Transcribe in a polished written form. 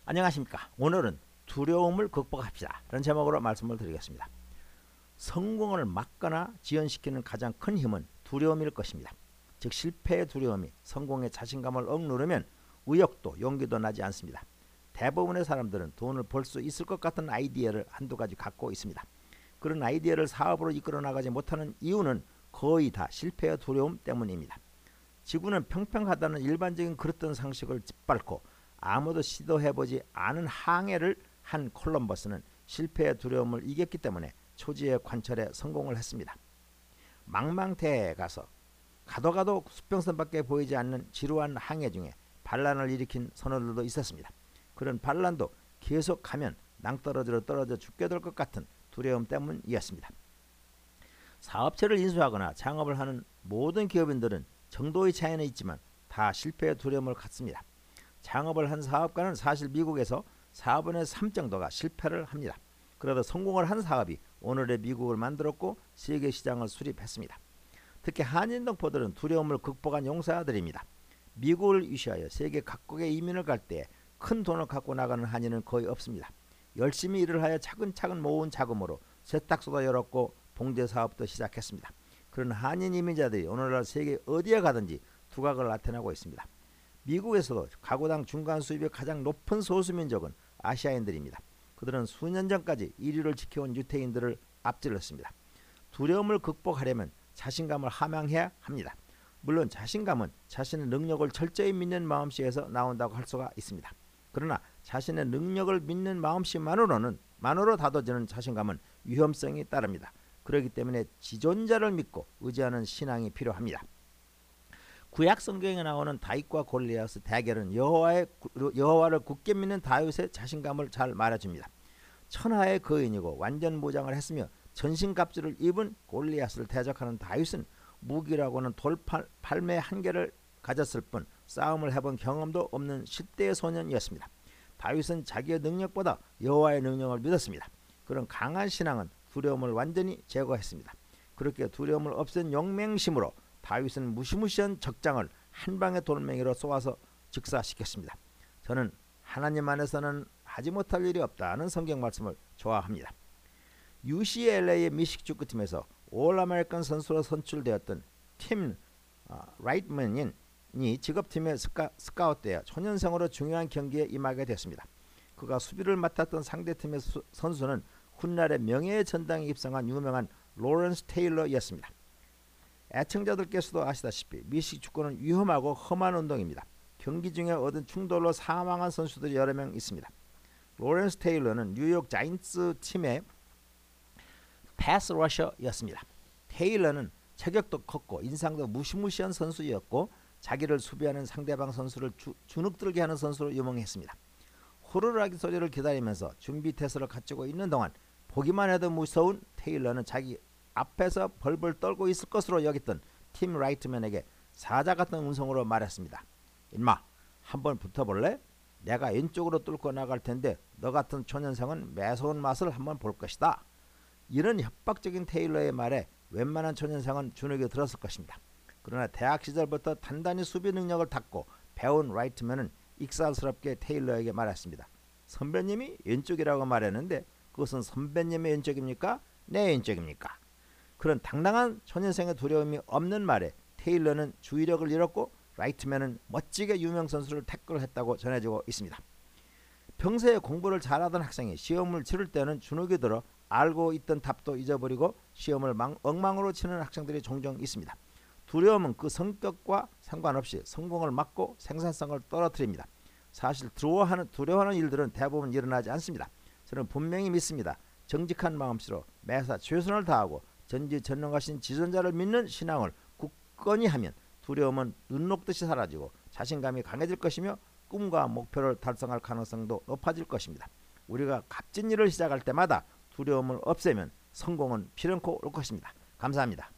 안녕하십니까. 오늘은 두려움을 극복합시다 라는 제목으로 말씀을 드리겠습니다. 성공을 막거나 지연시키는 가장 큰 힘은 두려움일 것입니다. 즉 실패의 두려움이 성공의 자신감을 억누르면 의욕도 용기도 나지 않습니다. 대부분의 사람들은 돈을 벌 수 있을 것 같은 아이디어를 한두 가지 갖고 있습니다. 그런 아이디어를 사업으로 이끌어 나가지 못하는 이유는 거의 다 실패의 두려움 때문입니다. 지구는 평평하다는 일반적인 그릇된 상식을 짓밟고 아무도 시도해보지 않은 항해를 한 콜럼버스는 실패의 두려움을 이겼기 때문에 초지의 관철에 성공을 했습니다. 망망대해에 가서 가도 수평선밖에 보이지 않는 지루한 항해 중에 반란을 일으킨 선원들도 있었습니다. 그런 반란도 계속 가면 낭떠러지로 떨어져 죽게 될 것 같은 두려움 때문이었습니다. 사업체를 인수하거나 창업을 하는 모든 기업인들은 정도의 차이는 있지만 다 실패의 두려움을 갖습니다. 창업을 한 사업가는 사실 미국에서 4분의 3 정도가 실패를 합니다. 그러다 성공을 한 사업이 오늘의 미국을 만들었고 세계 시장을 수립했습니다. 특히 한인동포들은 두려움을 극복한 용사들입니다. 미국을 위시하여 세계 각국에 이민을 갈 때 큰 돈을 갖고 나가는 한인은 거의 없습니다. 열심히 일을 하여 차근차근 모은 자금으로 세탁소도 열었고 봉제 사업도 시작했습니다. 그런 한인 이민자들이 오늘날 세계 어디에 가든지 두각을 나타내고 있습니다. 미국에서도 가구당 중간 수입이 가장 높은 소수민족은 아시아인들입니다. 그들은 수년 전까지 1위를 지켜온 유태인들을 앞질렀습니다. 두려움을 극복하려면 자신감을 함양해야 합니다. 물론 자신감은 자신의 능력을 철저히 믿는 마음씨에서 나온다고 할 수가 있습니다. 그러나 자신의 능력을 믿는 마음씨만으로 다져지는 자신감은 위험성이 따릅니다. 그렇기 때문에 지존자를 믿고 의지하는 신앙이 필요합니다. 구약 성경에 나오는 다윗과 골리앗의 대결은 여호와를 굳게 믿는 다윗의 자신감을 잘 말해줍니다. 천하의 거인이고 완전 무장을 했으며 전신갑주를 입은 골리앗을 대적하는 다윗은 무기라고는 돌팔매 한 개를 가졌을 뿐 싸움을 해본 경험도 없는 10대의 소년이었습니다. 다윗은 자기의 능력보다 여호와의 능력을 믿었습니다. 그런 강한 신앙은 두려움을 완전히 제거했습니다. 그렇게 두려움을 없앤 용맹심으로 다윗은 무시무시한 적장을 한 방의 돌멩이로 쏘아서 즉사시켰습니다. 저는 하나님 안에서는 하지 못할 일이 없다는 성경 말씀을 좋아합니다. UCLA의 미식축구팀에서 올 아메리칸 선수로 선출되었던 팀 라이트먼이 직업팀에 스카웃되어 초년생으로 중요한 경기에 임하게 됐습니다. 그가 수비를 맡았던 상대팀의 선수는 훗날의 명예의 전당에 입성한 유명한 로렌스 테일러였습니다. 애청자들께서도 아시다시피 미식축구는 위험하고 험한 운동입니다. 경기 중에 얻은 충돌로 사망한 선수들이 여러 명 있습니다. 로렌스 테일러는 뉴욕 자이언츠 팀의 패스 러셔였습니다. 테일러는 체격도 컸고 인상도 무시무시한 선수였고 자기를 수비하는 상대방 선수를 주눅들게 하는 선수로 유명했습니다. 호루라기 소리를 기다리면서 준비 태세를 갖추고 있는 동안 보기만 해도 무서운 테일러는 자기 앞에서 벌벌 떨고 있을 것으로 여겼던 팀 라이트맨에게 사자 같은 음성으로 말했습니다. 인마, 한번 붙어볼래? 내가 왼쪽으로 뚫고 나갈 텐데 너 같은 초년생은 매서운 맛을 한번 볼 것이다. 이런 협박적인 테일러의 말에 웬만한 초년생은 주눅이 들었을 것입니다. 그러나 대학 시절부터 단단히 수비 능력을 닦고 배운 라이트맨은 익살스럽게 테일러에게 말했습니다. 선배님이 왼쪽이라고 말했는데 그것은 선배님의 왼쪽입니까? 내 왼쪽입니까? 그런 당당한 초년생의 두려움이 없는 말에 테일러는 주의력을 잃었고 라이트맨은 멋지게 유명 선수를 태클했다고 전해지고 있습니다. 평소에 공부를 잘하던 학생이 시험을 치를 때는 주눅이 들어 알고 있던 답도 잊어버리고 시험을 엉망으로 치는 학생들이 종종 있습니다. 두려움은 그 성격과 상관없이 성공을 막고 생산성을 떨어뜨립니다. 사실 두려워하는 일들은 대부분 일어나지 않습니다. 저는 분명히 믿습니다. 정직한 마음씨로 매사 최선을 다하고 전지전능하신 지존자를 믿는 신앙을 굳건히 하면 두려움은 눈 녹듯이 사라지고 자신감이 강해질 것이며 꿈과 목표를 달성할 가능성도 높아질 것입니다. 우리가 값진 일을 시작할 때마다 두려움을 없애면 성공은 필연코 올 것입니다. 감사합니다.